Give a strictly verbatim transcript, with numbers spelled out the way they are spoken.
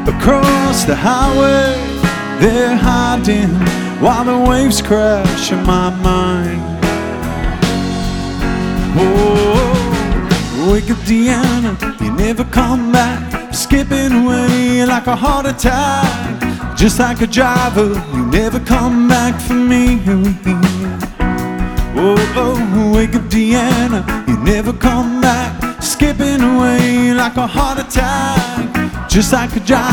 across the highway. They're hiding while the waves crash in my mind. Oh, wake up Deanna, you never come back, skipping away like a heart attack. Just like a driver, you never come back for me. Oh, oh, wake up Deanna, you never come back, skipping away like a heart attack. Just like a driver.